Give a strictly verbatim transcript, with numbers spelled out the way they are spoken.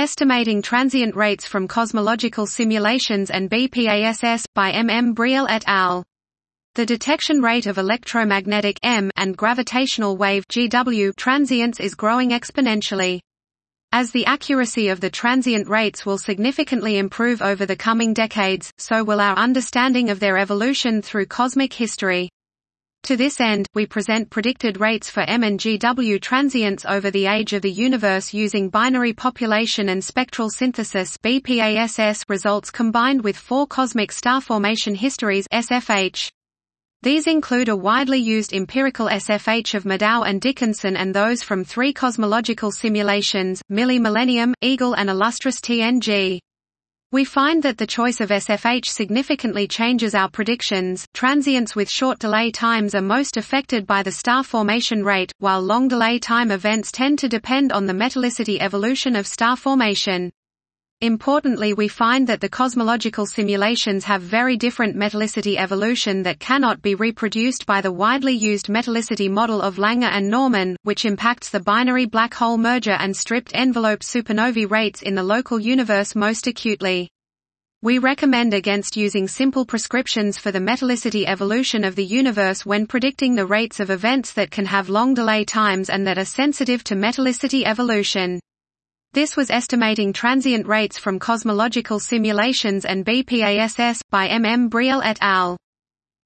Estimating Transient Rates from Cosmological Simulations and B P A S S, by M M Briel et al. The detection rate of electromagnetic M and gravitational wave G W transients is growing exponentially. As the accuracy of the transient rates will significantly improve over the coming decades, so will our understanding of their evolution through cosmic history. To this end, we present predicted rates for M and G W transients over the age of the universe using binary population and spectral synthesis (B P A S S) results combined with four cosmic star formation histories (S F H). These include a widely used empirical S F H of Maddow and Dickinson and those from three cosmological simulations, Milli Millennium, Eagle and Illustris T N G. We find that the choice of S F H significantly changes our predictions. Transients with short delay times are most affected by the star formation rate, while long delay time events tend to depend on the metallicity evolution of star formation. Importantly, we find that the cosmological simulations have very different metallicity evolution that cannot be reproduced by the widely used metallicity model of Langer and Norman, which impacts the binary black hole merger and stripped envelope supernovae rates in the local universe most acutely. We recommend against using simple prescriptions for the metallicity evolution of the universe when predicting the rates of events that can have long delay times and that are sensitive to metallicity evolution. This was Estimating Transient Rates from Cosmological Simulations and B P A S S, by M M Briel et al.